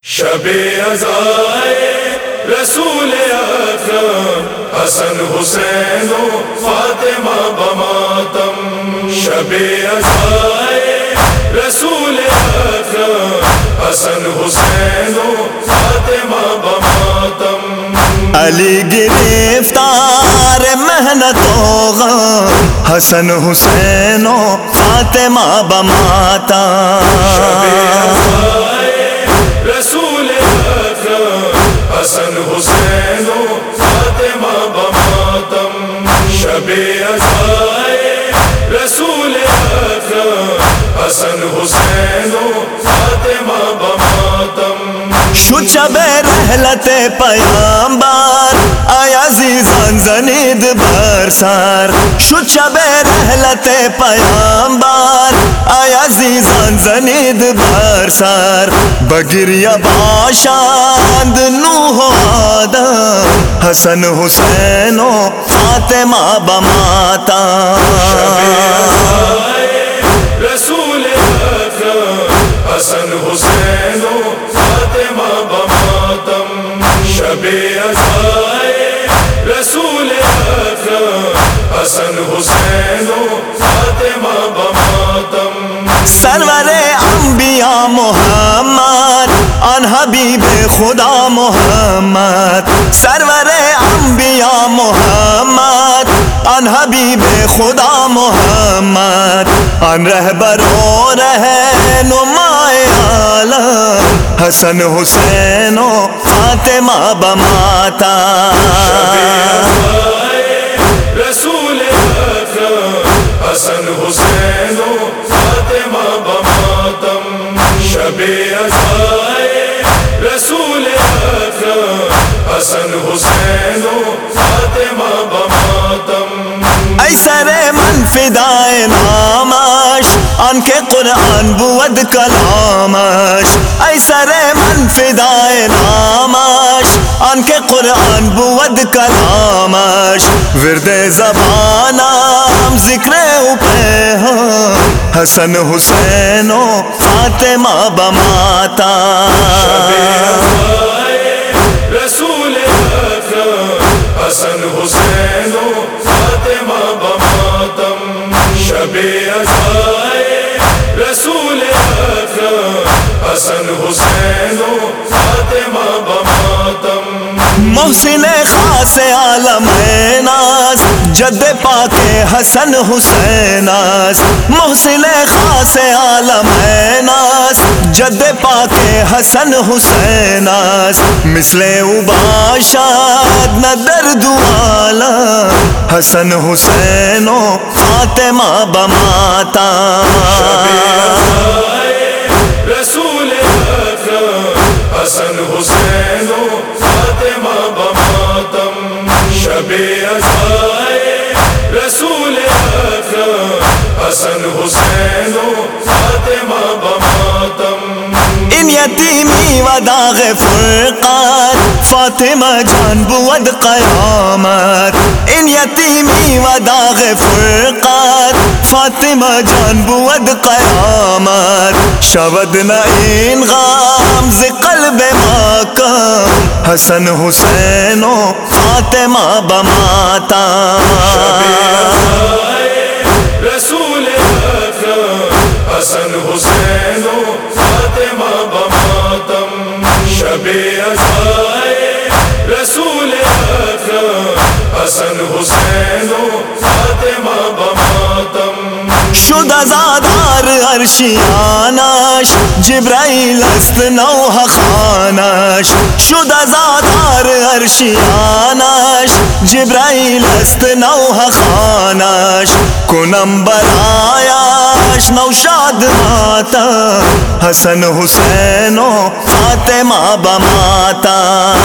شب ازائے رسول اکرم حسن حسین و فاطمہ بماتم، شب ازائے رسول اکرم حسن حسین و فاطمہ بماتم، علی گرفتار محنت و غم حسن حسین و فاطمہ بماتم، شب ازائے رسول اکرم حسن حسین و فاطمہ بماتم، شب ازائے رسول اکرم حسن حسین و فاطمہ بماتم، شد شب رحلت پیامبر آیا عزیزان زنید بر سر، شد شب رحلت پیامبر آیا عزیزان زنید بر سر، بگریہ باشند نوح و آدم حسن حسین و فاطمہ بماتم، رسول اکرم حسن حسین و فاطمہ بماتم، شب ازائے رسول اکرم حسن حسین و فاطمہ بماتم، سرور انبیاء محمد آن حبیب خدا محمد، سرور انبیاء محمد آن حبیب خدا محمد، آن رہبر و رہنمائے عالم حسن حسین و فاطمہ بماتم، رسول اکرم حسن حسین و فاطمہ بماتم، شب ازائے رسول اکرم حسن حسین و فاطمہ بماتم، ای سر من فدائے نامش آن کے قرآن بود کلامش، ای سر من فدائے نامش آن کے قرآن بود کلامش، ورد زبانم ذکر او پیغام حسن حسین و فاطمہ بماتم، رسول اکرم حسن حسین و فاطمہ بماتم، شب ازائے رسول اکرم حسن حسین و فاطمہ بماتم، محسن خاص عالم ناز جد پاک حسن حسین ناز، محسن خاص عالم ناز جد پاک حسن حسین ناز، مثل او باشد نہ درد و عالم حسن حسین و فاطمہ بماتم، رسول اکرم حسن حسین و فاطمہ بماتم، شب ازائے رسول اکرم حسن حسین و فاطمہ بماتم، ان یتیمی و داغ فرقت فاطمہ جان بود قیامت، ان یتیمی و داغ فرقت فاطمہ جان بود قیامت، شود نہ این غم ز قلب ماکم حسن حسین و فاطمہ بماتم، رسول اکرم حسن حسین و فاطمہ بماتم، شب ازائے رسول اکرم حسن حسین و فاطمہ بماتم، شد ازادار عرشیانش جبرائیل است نوح خانش، شد ازادار عرشیانش جبرائیل است نوح خانش، کنم برایش نوشاد ماتم حسن حسین و فاطمہ بماتم،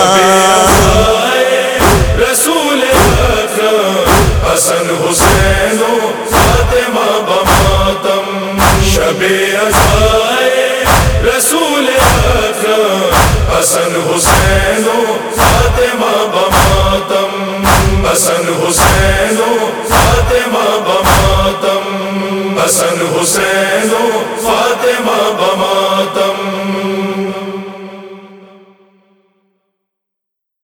رسول اکرم حسن حسین و فاطمہ بماتم، شب ازائے رسول اکرم حسن حسین و فاطمہ بماتم، حسن حسین و فاطمہ بماتم، حسن حسین و